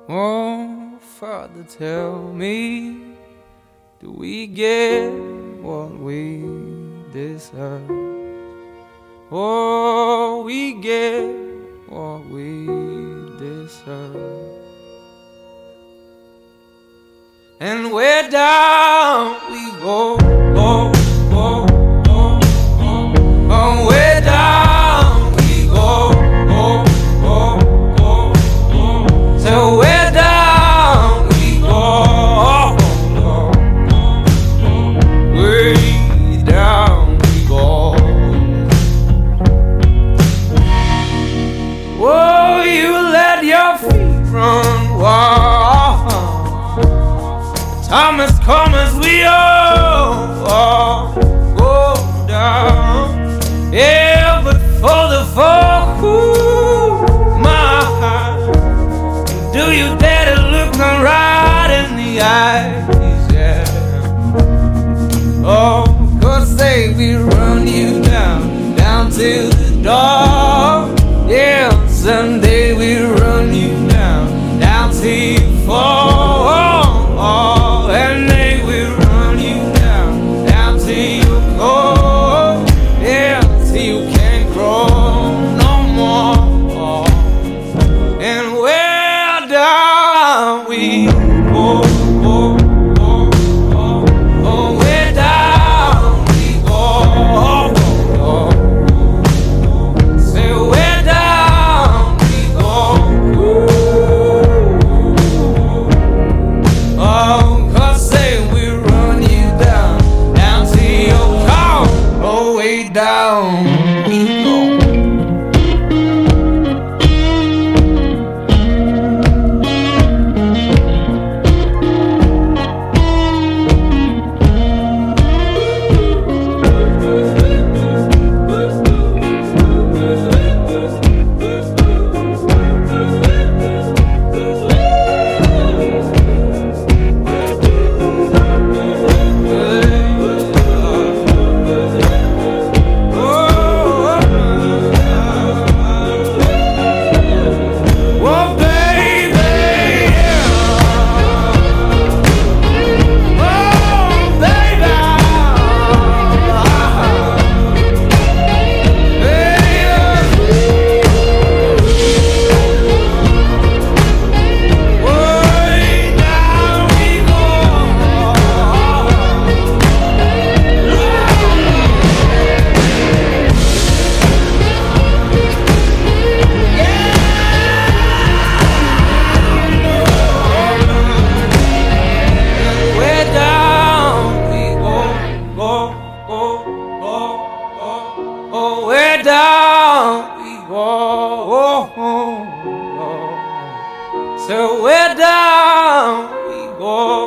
Oh, Father, tell me, do we get what we deserve? Oh, we get what we deserve. And where down we go, go, go, go, go. Oh, where down we go, go, go, go, go. So where down we go, go, go, go. Way down we go. Oh, you let your feet run wild. Time has come as we all go down. Yeah, but for the fall, my heart, do you dare to look me right in the eyes? Yeah. Oh, 'cause they will run you down, down to the door. Yeah, someday we'll run you down, down till you fall. And they will run you down, down till you go. Yeah, till you can't grow no more. And where down we go, go, go, go. Oh, where down we go, go, go. Say where down we go. Oh, down we go. Oh, where down we go. So where down we go.